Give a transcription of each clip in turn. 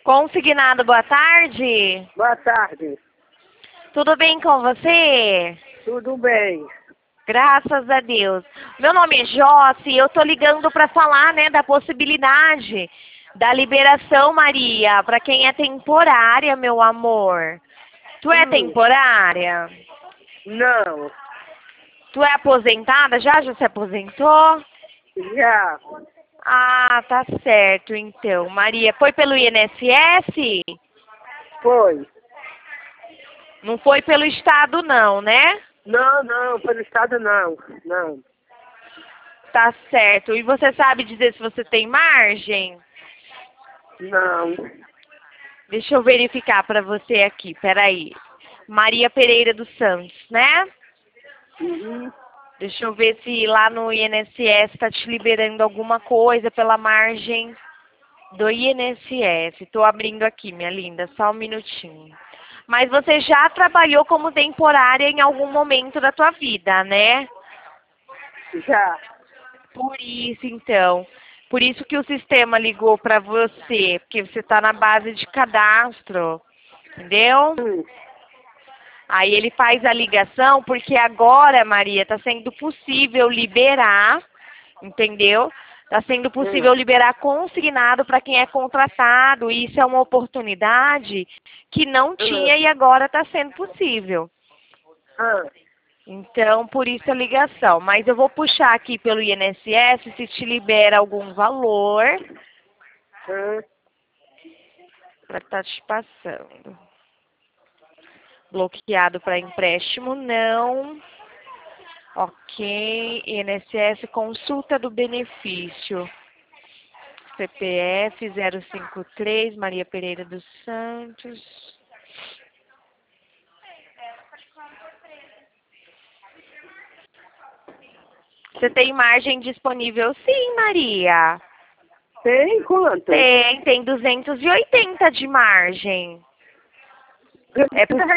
Consignado, boa tarde. Boa tarde. Tudo bem com você? Tudo bem. Graças a Deus. Meu nome é Josi e eu tô ligando para falar, né, da possibilidade da liberação, Maria, para quem é temporária, meu amor. Tu é temporária? Não. Tu é aposentada? Já se aposentou? Já. Ah, tá certo, então. Maria, foi pelo INSS? Foi. Não foi pelo Estado, não, né? Não, pelo Estado não. Não. Tá certo. E você sabe dizer se você tem margem? Não. Deixa eu verificar para você aqui, peraí. Maria Pereira dos Santos, né? Uhum. Deixa eu ver se lá no INSS está te liberando alguma coisa pela margem do INSS. Estou abrindo aqui, minha linda, só um minutinho. Mas você já trabalhou como temporária em algum momento da tua vida, né? Já. Por isso, então. Por isso que o sistema ligou para você, porque você está na base de cadastro, entendeu? Aí ele faz a ligação, porque agora, Maria, está sendo possível liberar, entendeu? Está sendo possível liberar consignado para quem é contratado. E isso é uma oportunidade que não tinha e agora está sendo possível. Então, por isso a ligação. Mas eu vou puxar aqui pelo INSS se te libera algum valor para estar te passando. Bloqueado para empréstimo, não. Ok. INSS, consulta do benefício. CPF 053, Maria Pereira dos Santos. Você tem margem disponível? Sim, Maria. Tem quanto? Tem 280 de margem. É por...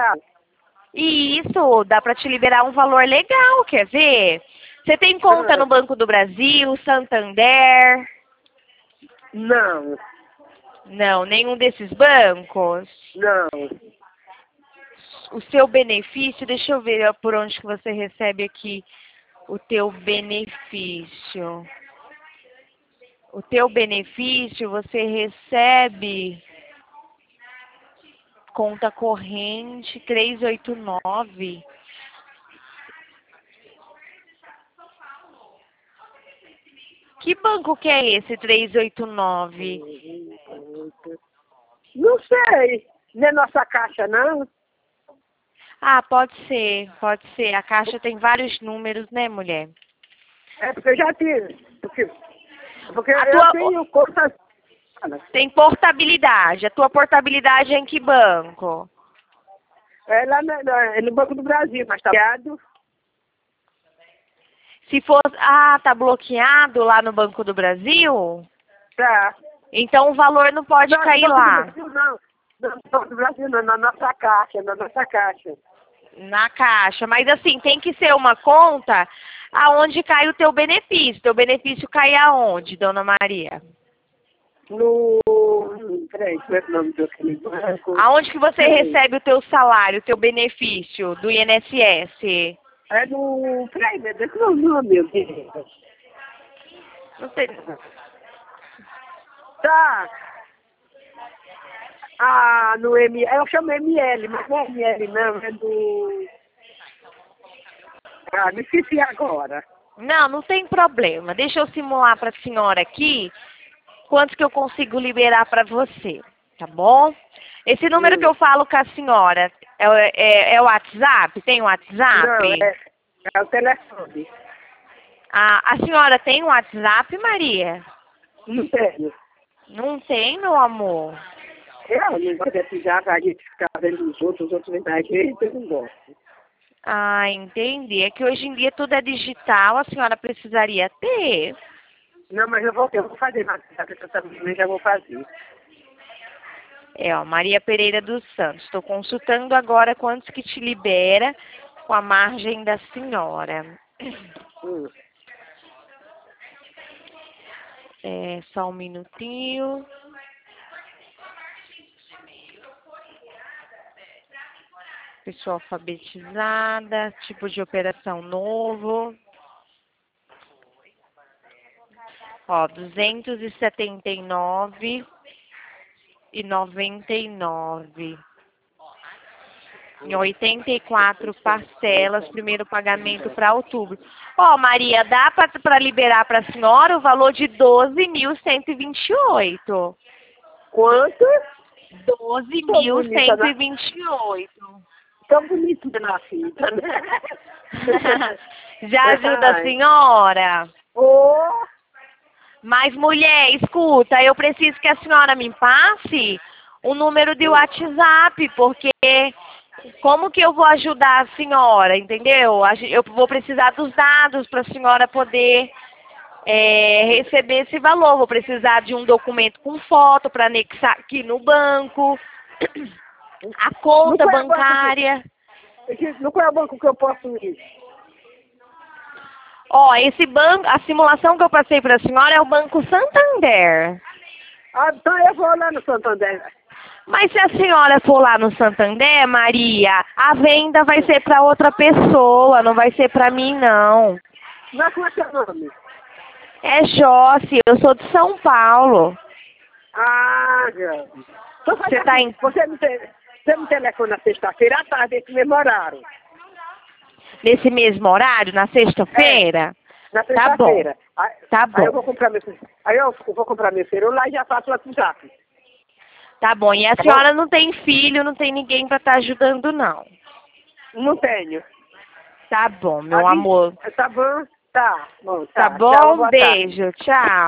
Isso, dá para te liberar um valor legal, quer ver? Você tem conta no Banco do Brasil, Santander? Não. Não, nenhum desses bancos? Não. O seu benefício, deixa eu ver por onde que você recebe aqui o teu benefício. O teu benefício você recebe conta corrente 389. Que banco que é esse 389? Não sei. Não é nossa caixa, não? Ah, pode ser, pode ser. A caixa tem vários números, né, mulher? É porque eu já tive. Porque A eu tua tenho conta. tem portabilidade. A tua portabilidade é em que banco? É lá no Banco do Brasil, mas tá bloqueado. Se for, tá bloqueado lá no Banco do Brasil? Tá. Então o valor não pode Não, cair no Banco do lá. Brasil não. No Banco do Brasil não, na nossa caixa, na nossa caixa. Na caixa. Mas assim, tem que ser uma conta aonde cai o teu benefício. Teu benefício cai aonde, dona Maria? No. Peraí, como é que é o nome daquele banco? Aonde que você recebe o teu salário, o teu benefício do INSS? É no. Peraí, meu Deus, não, não, meu Deus. Não sei. Tá. Ah, no ML. Eu chamo ML, mas não é ML não, é do. Ah, me esqueci agora. Não, não tem problema. Deixa eu simular para a senhora aqui quantos que eu consigo liberar para você, tá bom? Esse número que eu falo com a senhora é o WhatsApp? Tem o Não, WhatsApp? é o telefone. A senhora tem o WhatsApp, Maria? Não tenho. Não tem, meu amor. Eu não gosto de pisar pra gente ficar vendo os outros vendo a gente, eu não gosto. Ah, entendi. É que hoje em dia tudo é digital, a senhora precisaria ter. Não, mas eu vou fazer, mas eu também já vou fazer. É, ó, Maria Pereira dos Santos. Estou consultando agora quantos que te libera com a margem da senhora. É, só um minutinho. Pessoa alfabetizada, tipo de operação novo. Ó, 279,99. Em 84 parcelas, primeiro pagamento para outubro. Ó, Maria, dá para liberar para a senhora o valor de 12.128. Quanto? 12.128. Tão bonito na fita, né? Já ajuda a senhora? Oh, Mas, mulher, escuta, eu preciso que a senhora me passe o número de WhatsApp, porque como que eu vou ajudar a senhora, entendeu? Eu vou precisar dos dados para a senhora poder receber esse valor. Vou precisar de um documento com foto para anexar aqui no banco, a conta bancária. não qual é o banco que eu posso ir? Ó, esse banco, a simulação que eu passei para a senhora é o Banco Santander. Ah, então eu vou lá no Santander. Mas se a senhora for lá no Santander, Maria, a venda vai ser para outra pessoa, não vai ser para mim, não. Mas como é seu nome? É Josi, eu sou de São Paulo. Ah, já. Então, Você tá em... Você me telefona na sexta-feira à tarde, esse mesmo horário. Nesse mesmo horário, na sexta-feira? Na Tá bom. sexta-feira. Tá bom. Aí eu vou comprar meu celular e já faço o WhatsApp. Tá bom. E a senhora não tem filho, não tem ninguém para estar ajudando, não? Não tenho. Tá bom, meu amor. Tá bom? Tá. Bom, Tá Tchau, bom? boa tarde. Beijo. Tchau.